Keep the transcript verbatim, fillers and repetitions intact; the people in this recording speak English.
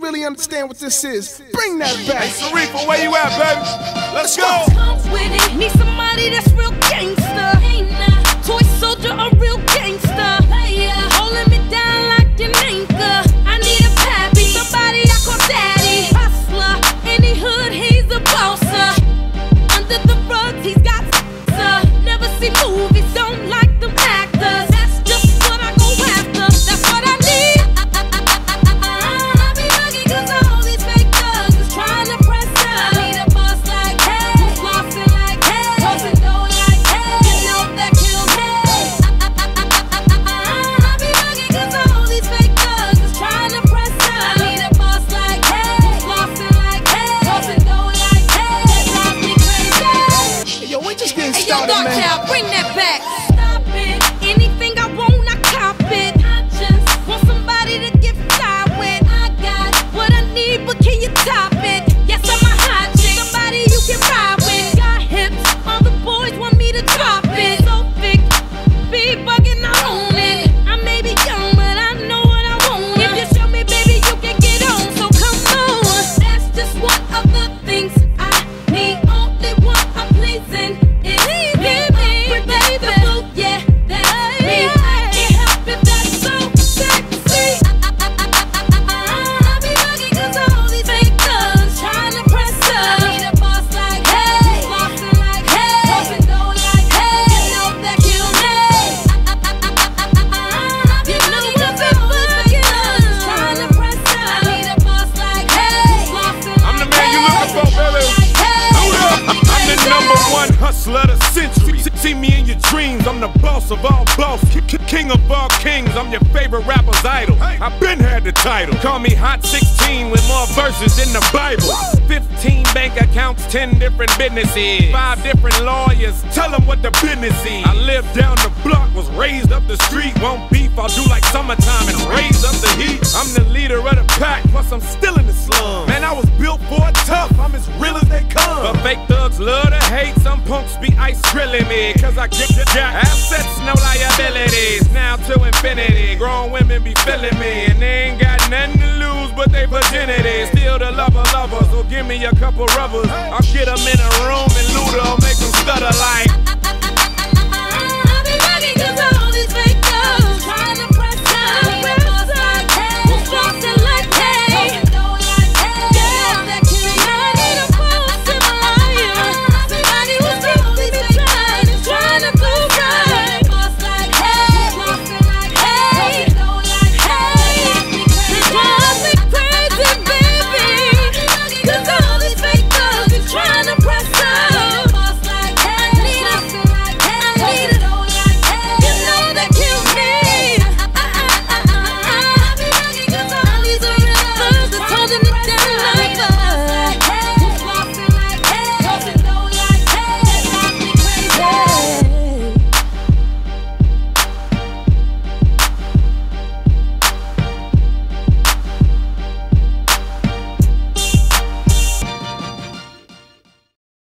really understand what this is. Bring that back. Hey, Sharifa, where you at, baby? Let's go. Come with it. Need somebody that's real gangster. Toy soldier, a real gangster. Holding me down like an anchor. I need a pappy, somebody I call daddy. Hustler, any hood, he's a bosser. Under the rugs, he's got sir. Never see movies, don't like them actors. That's just what I go after. That's what I need. I be lucky cause all these fake thugs is trying to press us. I need a boss like hey, who's flossing like hey, tossing dough like hey, you know that kills me. I be lucky cause all these fake thugs is trying to press us. I need a boss like hey, who's flossing like hey, tossing dough like hey, that drives me crazy. Yo, we just getting Hey, yo, started, Dark man. Child, bring that back. Stop it. Anything I want, I cop it. I just want somebody to get fly with. I got what I need, but can you top it? Yes, I'm a hot chick. Somebody you can ride with. Got hips, all the boys want me to drop it. So thick, be bugging, I own it. I may be young, but I know what I want. If you show me, baby, you can get on. So come on. That's just one of the things I need. Only one I'm pleasing. Hustler of the century. See me in your dreams. I'm the boss of all boss, king of all kings. I'm your favorite rapper's idol. I've been had the title. Call me Hot sixteen with more verses than the Bible. fifteen bank accounts, ten different businesses, five different lawyers. Tell them what the business is. I lived down the block, was raised up the street. Won't beef, I'll do like summertime and raise up the heat. I'm the leader of the pack, plus I'm still in the slum. Man, I was built for it tough. I'm as real as they come. But fake thugs love to hate. Some punks be ice grilling me, cause I get got assets, no liabilities. Now to infinity, grown women be feeling me, and they ain't got nothing to lose but they virginity. Still the lover lover, so give me a couple rubbers. I'll get them in a room and loot 'em, make them stutter like. I be lucky cause all these fake